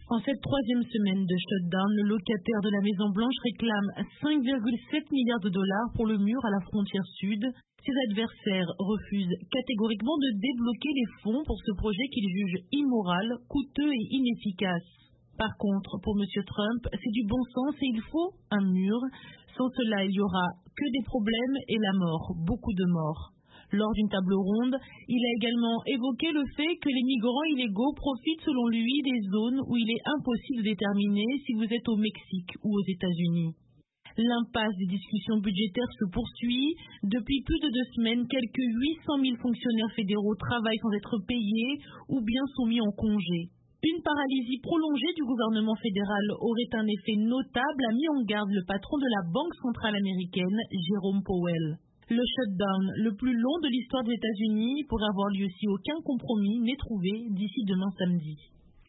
En cette troisième semaine de shutdown, le locataire de la Maison-Blanche réclame 5,7 milliards de dollars pour le mur à la frontière sud. Ses adversaires refusent catégoriquement de débloquer les fonds pour ce projet qu'ils jugent immoral, coûteux et inefficace. Par contre, pour M. Trump, c'est du bon sens et il faut un mur. Sans cela, il y aura que des problèmes et la mort, beaucoup de morts. Lors d'une table ronde, il a également évoqué le fait que les migrants illégaux profitent selon lui des zones où il est impossible de déterminer si vous êtes au Mexique ou aux États-Unis. L'impasse des discussions budgétaires se poursuit. Depuis plus de 2 semaines, quelques 800 000 fonctionnaires fédéraux travaillent sans être payés ou bien sont mis en congé. Une paralysie prolongée du gouvernement fédéral aurait un effet notable, a mis en garde le patron de la Banque centrale américaine, Jerome Powell. Le shutdown le plus long de l'histoire des États-Unis pourrait avoir lieu si aucun compromis n'est trouvé d'ici demain samedi.